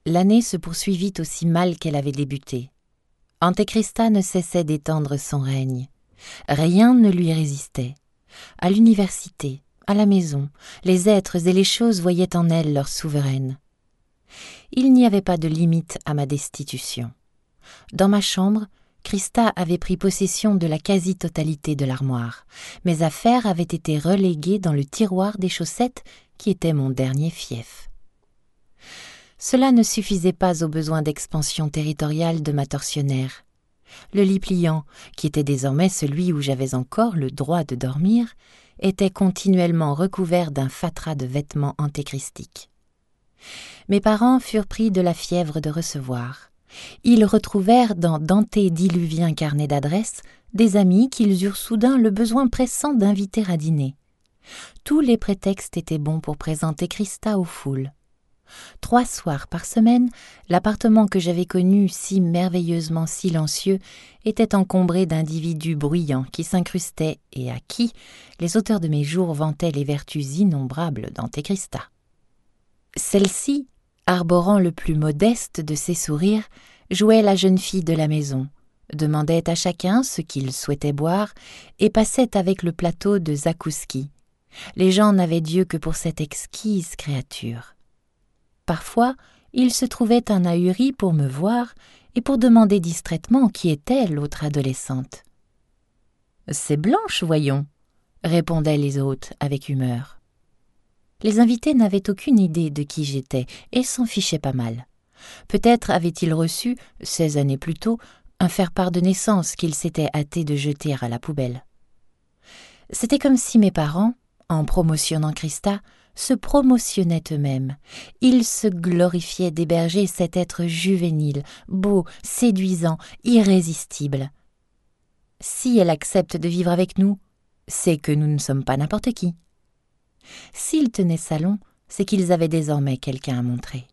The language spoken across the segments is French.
L'année se poursuivit aussi mal qu'elle avait débuté. Antechrista ne cessait d'étendre son règne. Rien ne lui résistait. À l'université, à la maison, les êtres et les choses voyaient en elle leur souveraine. Il n'y avait pas de limite à ma destitution. Dans ma chambre, Christa avait pris possession de la quasi-totalité de l'armoire. Mes affaires avaient été reléguées dans le tiroir des chaussettes qui était mon dernier fief. Cela ne suffisait pas aux besoins d'expansion territoriale de ma tortionnaire. Le lit pliant, qui était désormais celui où j'avais encore le droit de dormir, était continuellement recouvert d'un fatras de vêtements antéchristiques. Mes parents furent pris de la fièvre de recevoir. Ils retrouvèrent dans d'antédiluviens carnets d'adresses des amis qu'ils eurent soudain le besoin pressant d'inviter à dîner. Tous les prétextes étaient bons pour présenter Christa aux foules. 3 soirs par semaine, l'appartement que j'avais connu si merveilleusement silencieux était encombré d'individus bruyants qui s'incrustaient et à qui les auteurs de mes jours vantaient les vertus innombrables d'Antechrista. Celle-ci, arborant le plus modeste de ses sourires, jouait la jeune fille de la maison, demandait à chacun ce qu'il souhaitait boire et passait avec le plateau de zakouski. Les gens n'avaient Dieu que pour cette exquise créature. Parfois, il se trouvait un ahuri pour me voir et pour demander distraitement qui était l'autre adolescente. « C'est Blanche, voyons », répondaient les hôtes avec humeur. Les invités n'avaient aucune idée de qui j'étais et s'en fichaient pas mal. Peut-être avaient-ils reçu, 16 années plus tôt, un faire-part de naissance qu'ils s'étaient hâtés de jeter à la poubelle. C'était comme si mes parents, en promotionnant Christa, se promotionnaient eux-mêmes. Ils se glorifiaient d'héberger cet être juvénile, beau, séduisant, irrésistible. Si elle accepte de vivre avec nous, c'est que nous ne sommes pas n'importe qui. S'ils tenaient salon, c'est qu'ils avaient désormais quelqu'un à montrer.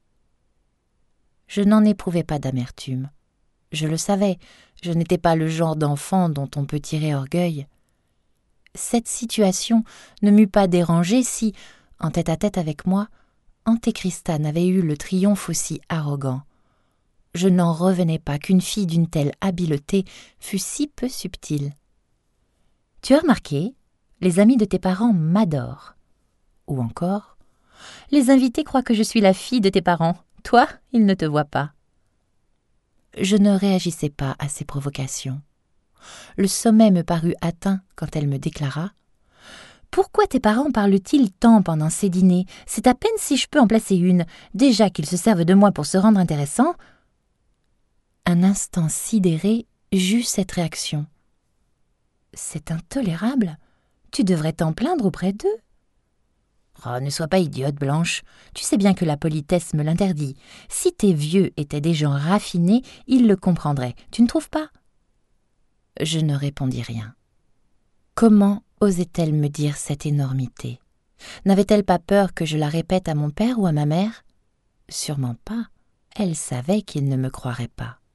Je n'en éprouvais pas d'amertume. Je le savais, je n'étais pas le genre d'enfant dont on peut tirer orgueil. Cette situation ne m'eût pas dérangée si, en tête-à-tête avec moi, Antechrista n'avait eu le triomphe aussi arrogant. Je n'en revenais pas qu'une fille d'une telle habileté fût si peu subtile. « Tu as remarqué, les amis de tes parents m'adorent. » Ou encore, « Les invités croient que je suis la fille de tes parents. Toi, ils ne te voient pas. » Je ne réagissais pas à ces provocations. Le sommet me parut atteint quand elle me déclara « Pourquoi tes parents parlent-ils tant pendant ces dîners? C'est à peine si je peux en placer une, déjà qu'ils se servent de moi pour se rendre intéressants. » Un instant sidéré, j'eus cette réaction. « C'est intolérable. Tu devrais t'en plaindre auprès d'eux. » « Oh, ne sois pas idiote, Blanche. Tu sais bien que la politesse me l'interdit. Si tes vieux étaient des gens raffinés, ils le comprendraient. Tu ne trouves pas ?» Je ne répondis rien. Comment osait-elle me dire cette énormité? N'avait-elle pas peur que je la répète à mon père ou à ma mère? Sûrement pas. Elle savait qu'ils ne me croiraient pas.